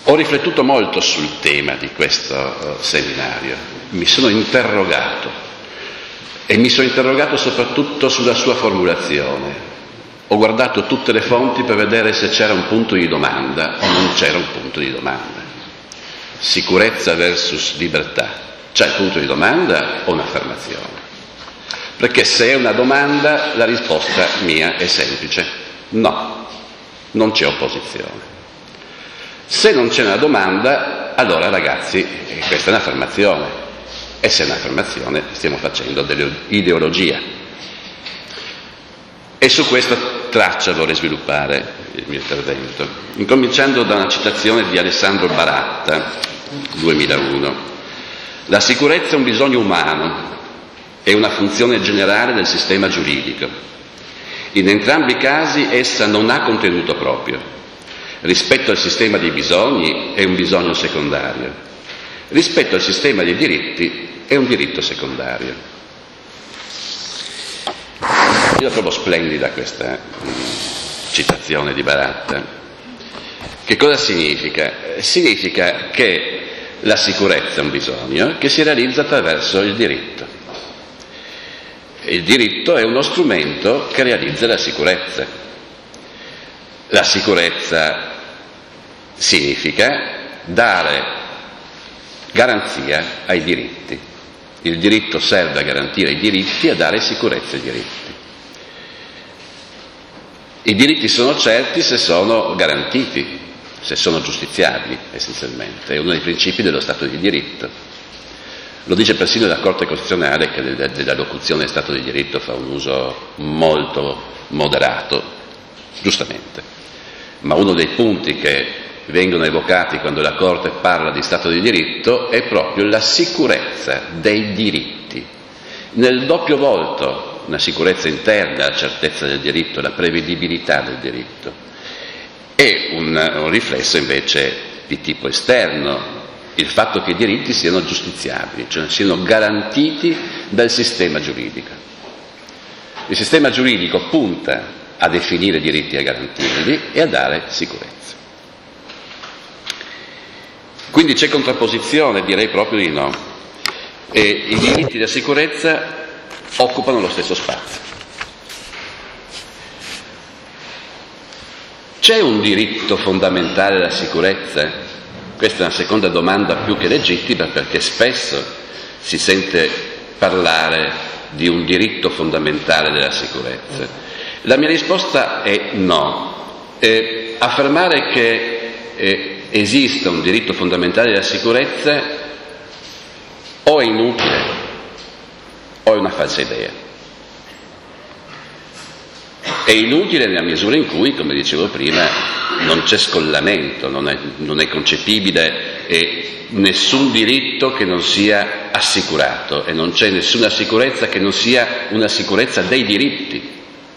Ho riflettuto molto sul tema di questo seminario, mi sono interrogato e mi sono interrogato soprattutto sulla sua formulazione. Ho guardato tutte le fonti per vedere se c'era un punto di domanda, non c'era un punto di domanda. Sicurezza versus libertà, c'è il punto di domanda o un'affermazione? Perché se è una domanda la risposta mia è semplice, no, non c'è opposizione. Se non c'è una domanda, allora ragazzi, questa è un'affermazione, e se è un'affermazione stiamo facendo dell'ideologia. E su questa traccia vorrei sviluppare il mio intervento, incominciando da una citazione di Alessandro Baratta, 2001. La sicurezza è un bisogno umano, è una funzione generale del sistema giuridico. In entrambi i casi essa non ha contenuto proprio. Rispetto al sistema dei bisogni è un bisogno secondario. Rispetto al sistema dei diritti è un diritto secondario. Io la trovo splendida questa citazione di Baratta. Che cosa significa? Significa che la sicurezza è un bisogno che si realizza attraverso il diritto. Il diritto è uno strumento che realizza la sicurezza. La sicurezza significa dare garanzia ai diritti. Il diritto serve a garantire i diritti e a dare sicurezza ai diritti. I diritti sono certi se sono garantiti, se sono giustiziabili, essenzialmente. È uno dei principi dello Stato di diritto. Lo dice persino la Corte Costituzionale, che della locuzione Stato di diritto fa un uso molto moderato, giustamente. Ma uno dei punti che vengono evocati quando la Corte parla di Stato di diritto è proprio la sicurezza dei diritti. Nel doppio volto, una sicurezza interna, la certezza del diritto, la prevedibilità del diritto, e un riflesso invece di tipo esterno, il fatto che i diritti siano giustiziabili, cioè siano garantiti dal sistema giuridico. Il sistema giuridico punta a definire i diritti e a garantirli e a dare sicurezza. Quindi c'è contrapposizione, direi proprio di no. E i diritti e la sicurezza occupano lo stesso spazio. C'è un diritto fondamentale alla sicurezza? Questa è una seconda domanda più che legittima, perché spesso si sente parlare di un diritto fondamentale della sicurezza. La mia risposta è no. Affermare che esista un diritto fondamentale della sicurezza o è inutile o è una falsa idea. È inutile nella misura in cui, come dicevo prima, non c'è scollamento, non è concepibile nessun diritto che non sia assicurato, e non c'è nessuna sicurezza che non sia una sicurezza dei diritti.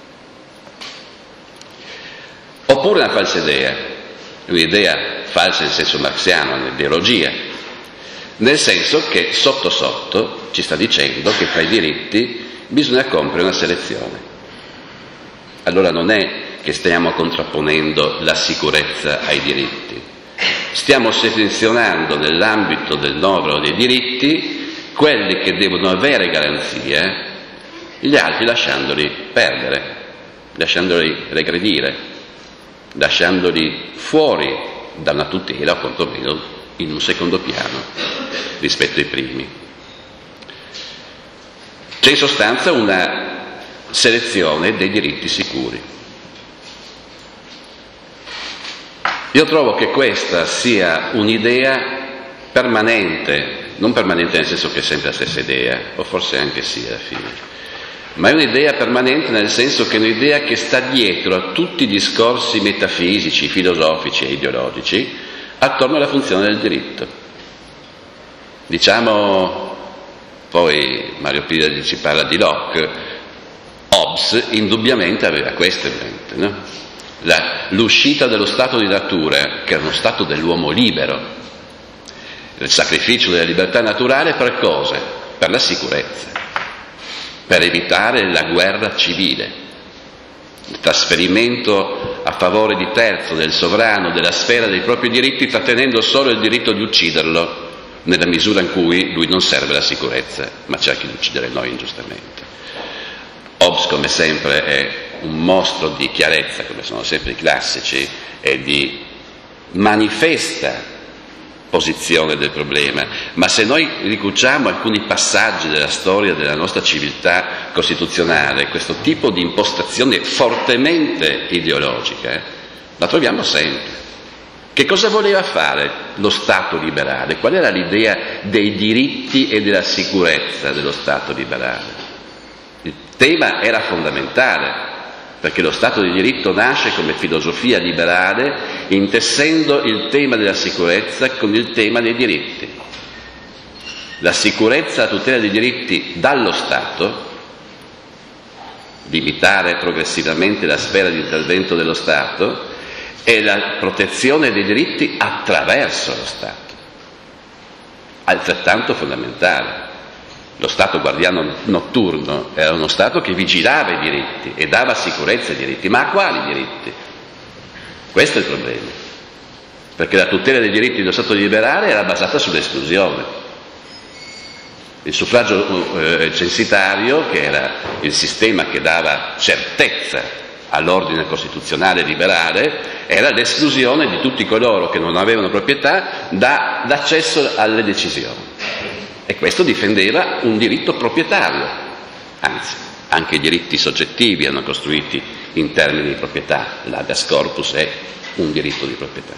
Oppure una falsa idea, un'idea falsa in senso marxiano, un'ideologia, nel senso che sotto sotto ci sta dicendo che fra i diritti bisogna compiere una selezione. Allora non è che stiamo contrapponendo la sicurezza ai diritti, stiamo selezionando nell'ambito del novero dei diritti quelli che devono avere garanzia, gli altri lasciandoli perdere, lasciandoli regredire, lasciandoli fuori da una tutela, o quantomeno in un secondo piano rispetto ai primi. C'è in sostanza una selezione dei diritti sicuri. Io trovo che questa sia un'idea permanente, non permanente nel senso che è sempre la stessa idea, o forse anche sì alla fine, ma è un'idea permanente nel senso che è un'idea che sta dietro a tutti i discorsi metafisici, filosofici e ideologici attorno alla funzione del diritto. Diciamo, poi Mario Pira ci parla di Locke, Hobbes indubbiamente aveva questo in mente, no? L'uscita dello stato di natura, che era uno stato dell'uomo libero, il sacrificio della libertà naturale per cosa? Per la sicurezza, per evitare la guerra civile, il trasferimento a favore di terzo, del sovrano, della sfera dei propri diritti, trattenendo solo il diritto di ucciderlo nella misura in cui lui non serve la sicurezza, ma cerca di uccidere noi ingiustamente. Hobbes, come sempre, è un mostro di chiarezza, come sono sempre i classici, e di manifesta posizione del problema, ma se noi ricuciamo alcuni passaggi della storia della nostra civiltà costituzionale, questo tipo di impostazione fortemente ideologica la troviamo sempre. Che cosa voleva fare lo Stato liberale? Qual era l'idea dei diritti e della sicurezza dello Stato liberale? Il tema era fondamentale, perché lo Stato di diritto nasce come filosofia liberale intessendo il tema della sicurezza con il tema dei diritti. La sicurezza e la tutela dei diritti dallo Stato, limitare progressivamente la sfera di intervento dello Stato, e la protezione dei diritti attraverso lo Stato, altrettanto fondamentale. Lo Stato guardiano notturno era uno Stato che vigilava i diritti e dava sicurezza ai diritti, ma a quali diritti? Questo è il problema, perché la tutela dei diritti dello Stato liberale era basata sull'esclusione. Il suffragio censitario, che era il sistema che dava certezza all'ordine costituzionale liberale, era l'esclusione di tutti coloro che non avevano proprietà d'accesso alle decisioni. E questo difendeva un diritto proprietario, anzi, anche i diritti soggettivi erano costruiti in termini di proprietà. L'habeas corpus è un diritto di proprietà.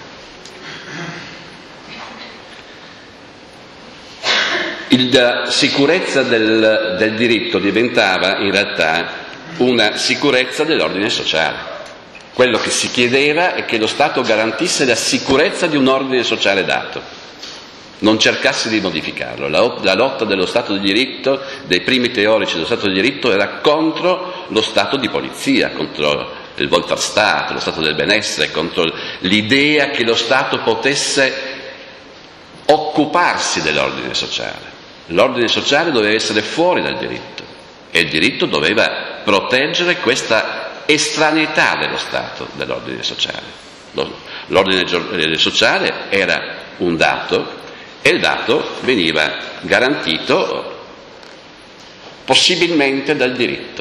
La sicurezza del diritto diventava in realtà una sicurezza dell'ordine sociale. Quello che si chiedeva è che lo Stato garantisse la sicurezza di un ordine sociale dato, non cercasse di modificarlo. La lotta dello Stato di diritto, dei primi teorici dello Stato di diritto, era contro lo Stato di polizia, contro il welfare state, lo Stato del benessere, contro l'idea che lo Stato potesse occuparsi dell'ordine sociale. L'ordine sociale doveva essere fuori dal diritto e il diritto doveva proteggere questa estraneità dello Stato dell'ordine sociale. L'ordine sociale era un dato e il dato veniva garantito possibilmente dal diritto,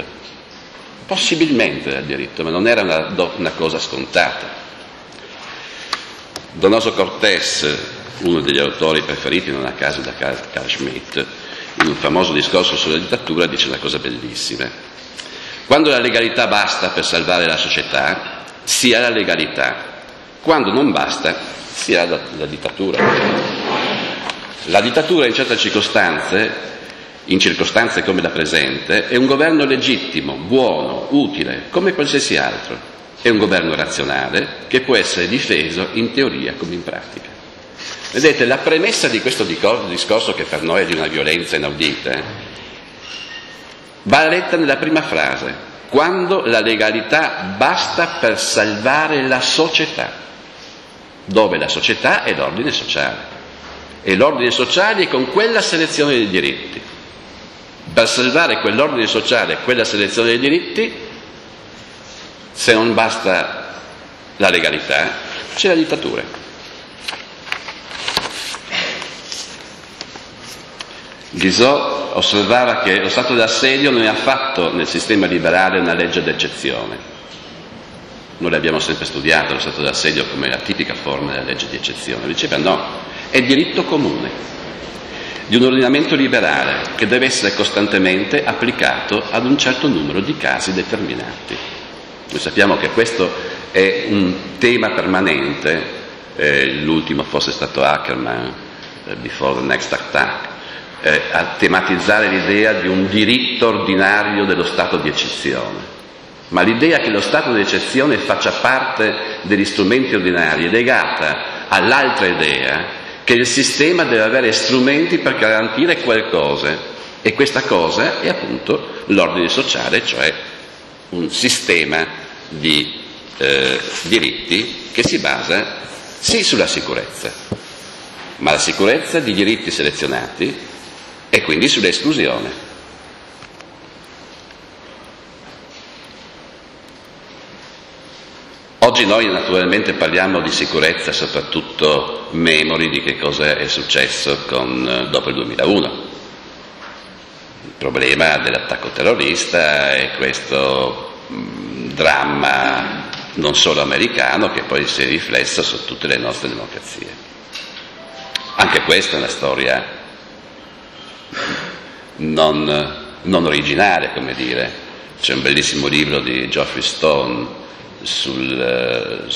ma non era una cosa scontata. Donoso Cortés, uno degli autori preferiti non a caso da Carl Schmitt, in un famoso discorso sulla dittatura dice una cosa bellissima: quando la legalità basta per salvare la società, sia la legalità; quando non basta, sia la dittatura. La dittatura in certe circostanze, in circostanze come la presente, è un governo legittimo, buono, utile, come qualsiasi altro. È un governo razionale che può essere difeso in teoria come in pratica. Vedete, la premessa di questo discorso, che per noi è di una violenza inaudita, va letta nella prima frase: quando la legalità basta per salvare la società, dove la società è l'ordine sociale, e l'ordine sociale è con quella selezione dei diritti. Per salvare quell'ordine sociale e quella selezione dei diritti, se non basta la legalità, c'è la dittatura. Guizot osservava che lo stato d'assedio non è affatto nel sistema liberale una legge d'eccezione. Noi l'abbiamo sempre studiato lo stato d'assedio come la tipica forma della legge di eccezione. Diceva no, è diritto comune di un ordinamento liberale che deve essere costantemente applicato ad un certo numero di casi determinati. Noi sappiamo che questo è un tema permanente, l'ultimo fosse stato Ackerman, Before the Next Attack, a tematizzare l'idea di un diritto ordinario dello stato di eccezione. Ma l'idea che lo stato di eccezione faccia parte degli strumenti ordinari è legata all'altra idea che il sistema deve avere strumenti per garantire qualcosa, e questa cosa è appunto l'ordine sociale, cioè un sistema di diritti che si basa sì sulla sicurezza, ma la sicurezza di diritti selezionati e quindi sull'esclusione. Oggi noi naturalmente parliamo di sicurezza soprattutto memori di che cosa è successo dopo il 2001. Il problema dell'attacco terrorista e questo dramma non solo americano che poi si è riflesso su tutte le nostre democrazie. Anche questa è una storia non originale, come dire. C'è un bellissimo libro di Geoffrey Stone sulla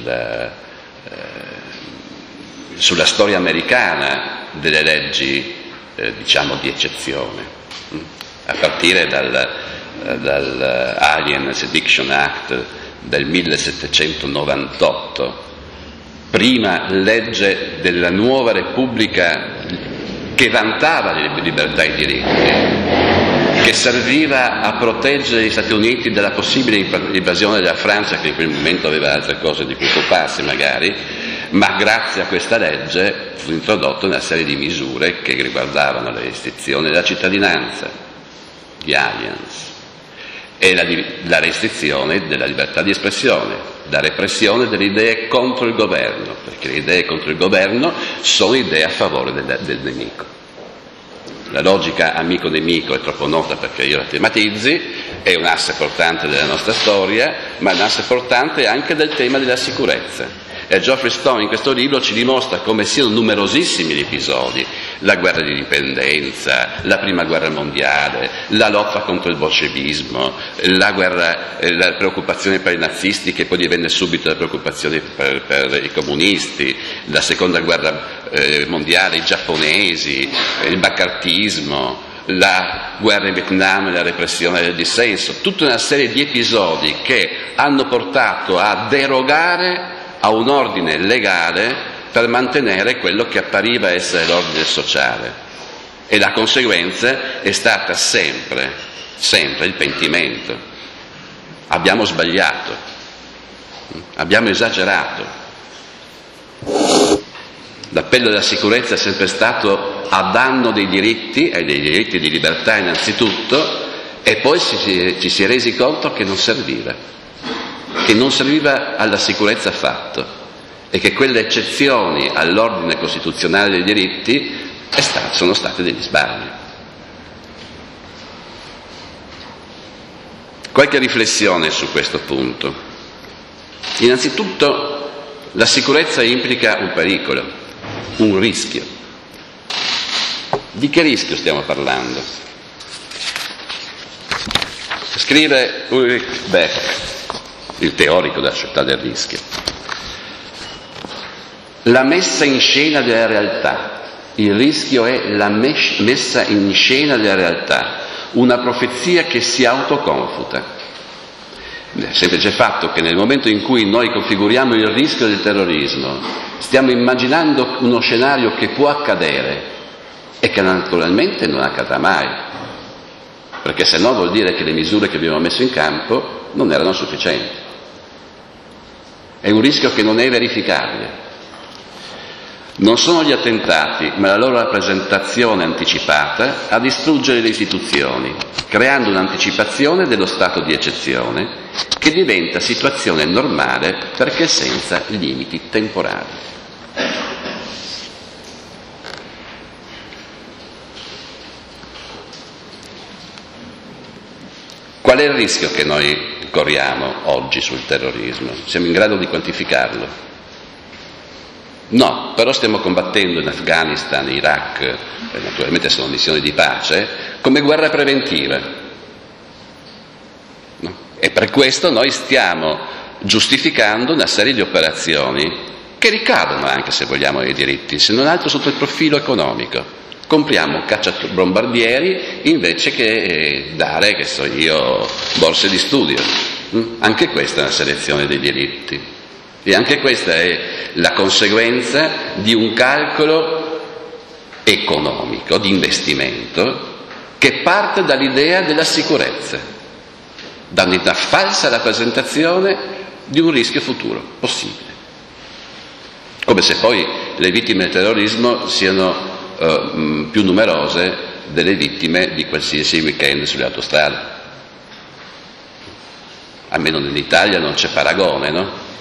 storia americana delle leggi diciamo di eccezione, a partire dal Alien Sedition Act del 1798, prima legge della nuova Repubblica che vantava le libertà e i diritti, che serviva a proteggere gli Stati Uniti dalla possibile invasione della Francia, che in quel momento aveva altre cose di cui occuparsi magari, ma grazie a questa legge fu introdotta una serie di misure che riguardavano le restrizioni della cittadinanza, gli aliens, e la restrizione della libertà di espressione, la repressione delle idee contro il governo, perché le idee contro il governo sono idee a favore del nemico. La logica amico-nemico è troppo nota perché io la tematizzi, è un asse portante della nostra storia, ma è un asse portante anche del tema della sicurezza. E Geoffrey Stone in questo libro ci dimostra come siano numerosissimi gli episodi: la guerra di indipendenza, la prima guerra mondiale, la lotta contro il bolscevismo, la preoccupazione per i nazisti che poi divenne subito la preoccupazione per i comunisti, la seconda guerra mondiale, i giapponesi, il maccartismo, la guerra in Vietnam e la repressione del dissenso, tutta una serie di episodi che hanno portato a derogare a un ordine legale per mantenere quello che appariva essere l'ordine sociale, e la conseguenza è stata sempre il pentimento. Abbiamo sbagliato, abbiamo esagerato. L'appello della sicurezza è sempre stato a danno dei diritti, e dei diritti di libertà innanzitutto, e poi ci si è resi conto che non serviva alla sicurezza affatto, e che quelle eccezioni all'ordine costituzionale dei diritti sono state degli sbagli. Qualche riflessione su questo punto. Innanzitutto, la sicurezza implica un pericolo, un rischio. Di che rischio stiamo parlando? Scrive Ulrich Beck, il teorico della società del rischio: la messa in scena della realtà. Il rischio è la messa in scena della realtà, una profezia che si autoconfuta. Il semplice fatto che nel momento in cui noi configuriamo il rischio del terrorismo stiamo immaginando uno scenario che può accadere e che naturalmente non accadrà mai, perché se no vuol dire che le misure che abbiamo messo in campo non erano sufficienti. È un rischio che non è verificabile. Non sono gli attentati, ma la loro rappresentazione anticipata a distruggere le istituzioni, creando un'anticipazione dello stato di eccezione che diventa situazione normale perché senza limiti temporali. Qual è il rischio che noi corriamo oggi sul terrorismo? Siamo in grado di quantificarlo? No, però stiamo combattendo in Afghanistan, Iraq, naturalmente sono missioni di pace, come guerra preventiva. No? E per questo noi stiamo giustificando una serie di operazioni che ricadono anche, se vogliamo, nei diritti, se non altro sotto il profilo economico. Compriamo cacciabombardieri invece che dare, che so io, borse di studio. Anche questa è una selezione dei diritti, e anche questa è la conseguenza di un calcolo economico, di investimento, che parte dall'idea della sicurezza, da una falsa rappresentazione di un rischio futuro possibile, come se poi le vittime del terrorismo siano più numerose delle vittime di qualsiasi weekend sulle autostrade. Almeno nell'Italia non c'è paragone, no?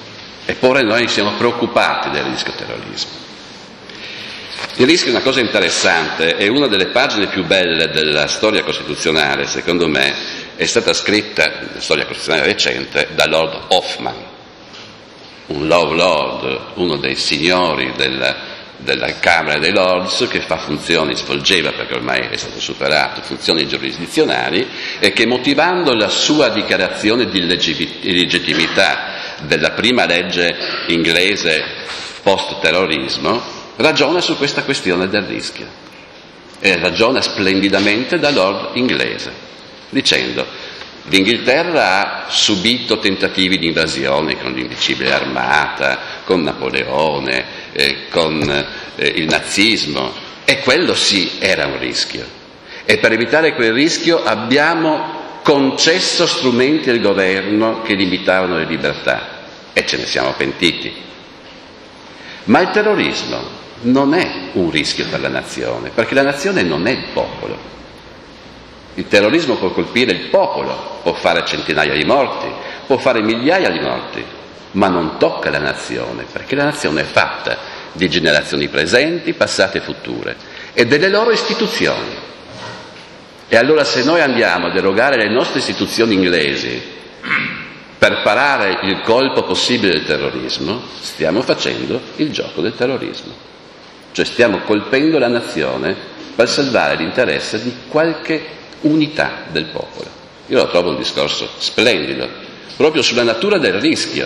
Eppure noi siamo preoccupati del rischio terrorismo. Il rischio è una cosa interessante, e una delle pagine più belle della storia costituzionale, secondo me, è stata scritta, nella storia costituzionale recente, da Lord Hoffman, un Love Lord, uno dei signori della Camera dei Lords, che svolgeva, perché ormai è stato superato, funzioni giurisdizionali, e che, motivando la sua dichiarazione di illegittimità della prima legge inglese post-terrorismo, ragiona su questa questione del rischio, e ragiona splendidamente da Lord inglese, dicendo: l'Inghilterra ha subito tentativi di invasione con l'Invincibile Armata, con Napoleone, con il nazismo, e quello sì era un rischio, e per evitare quel rischio abbiamo concesso strumenti al governo che limitavano le libertà, e ce ne siamo pentiti. Ma il terrorismo non è un rischio per la nazione, perché la nazione non è il popolo. Il terrorismo può colpire il popolo, può fare centinaia di morti, può fare migliaia di morti, ma non tocca la nazione, perché la nazione è fatta di generazioni presenti, passate e future, e delle loro istituzioni. E allora, se noi andiamo ad erogare le nostre istituzioni inglesi per parare il colpo possibile del terrorismo, stiamo facendo il gioco del terrorismo. Cioè stiamo colpendo la nazione per salvare l'interesse di qualche unità del popolo. Io lo trovo un discorso splendido, proprio sulla natura del rischio,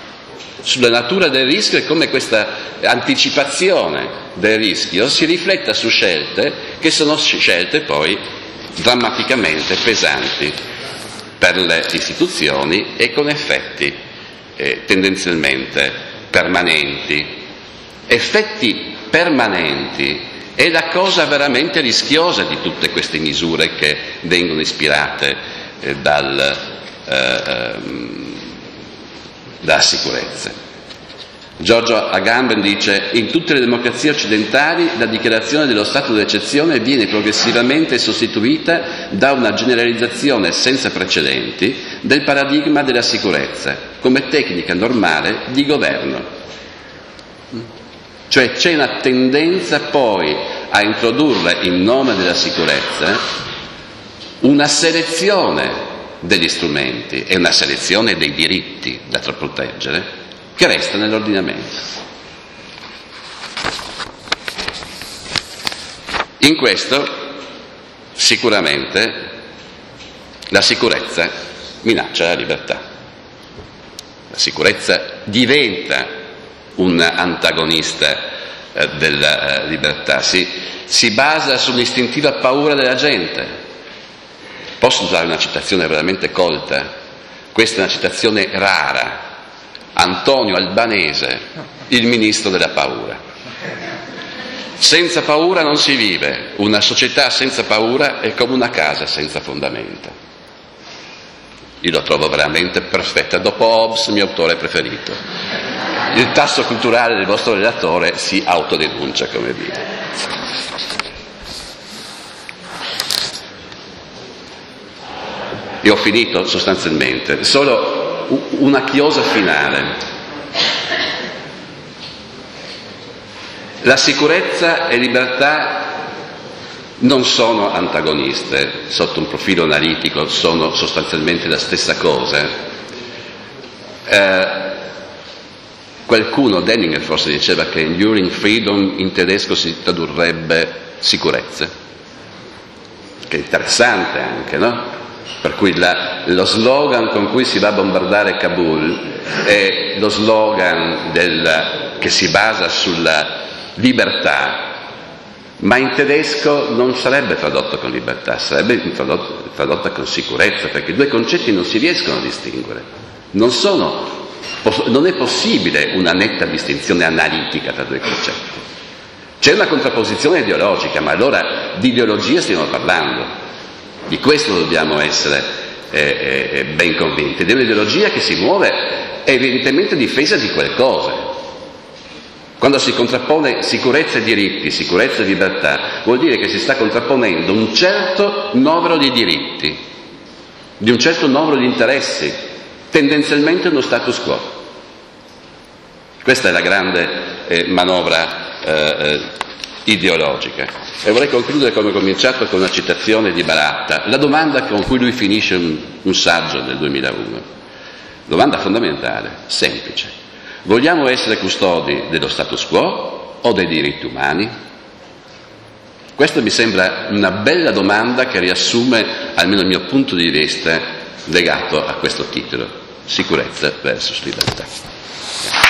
e come questa anticipazione del rischio si rifletta su scelte che sono scelte poi drammaticamente pesanti per le istituzioni e con effetti tendenzialmente permanenti. Effetti permanenti è la cosa veramente rischiosa di tutte queste misure che vengono ispirate dalla sicurezza. Giorgio Agamben dice: in tutte le democrazie occidentali la dichiarazione dello stato d'eccezione viene progressivamente sostituita da una generalizzazione senza precedenti del paradigma della sicurezza come tecnica normale di governo. Cioè c'è una tendenza poi a introdurre in nome della sicurezza una selezione degli strumenti e una selezione dei diritti da proteggere che resta nell'ordinamento. In questo sicuramente la sicurezza minaccia la libertà. La sicurezza diventa un antagonista della libertà, si basa sull'istintiva paura della gente. Posso usare una citazione veramente colta? Questa è una citazione rara. Antonio Albanese, il ministro della paura. Senza paura non si vive, una società senza paura è come una casa senza fondamenta. Io lo trovo veramente perfetta, dopo Hobbes, il mio autore preferito. Il tasso culturale del vostro relatore si autodenuncia, come dire. Io ho finito sostanzialmente, solo una chiosa finale. La sicurezza e libertà non sono antagoniste, sotto un profilo analitico sono sostanzialmente la stessa cosa. Qualcuno, Denninger forse, diceva che enduring freedom in tedesco si tradurrebbe sicurezza, che è interessante anche, no? Per cui lo slogan con cui si va a bombardare Kabul è lo slogan che si basa sulla libertà, ma in tedesco non sarebbe tradotto con libertà, sarebbe tradotta con sicurezza, perché i due concetti non si riescono a distinguere. Non è possibile una netta distinzione analitica tra due concetti. C'è una contrapposizione ideologica, ma allora di ideologia stiamo parlando. Di questo dobbiamo essere ben convinti. Di un'ideologia che si muove è evidentemente difesa di qualcosa. Quando si contrappone sicurezza e diritti, sicurezza e libertà, vuol dire che si sta contrapponendo un certo numero di diritti, di un certo numero di interessi, tendenzialmente uno status quo. Questa è la grande manovra ideologica. E vorrei concludere come ho cominciato con una citazione di Baratta, la domanda con cui lui finisce un saggio del 2001, domanda fondamentale, semplice: vogliamo essere custodi dello status quo o dei diritti umani? Questa mi sembra una bella domanda che riassume almeno il mio punto di vista legato a questo titolo, sicurezza versus libertà.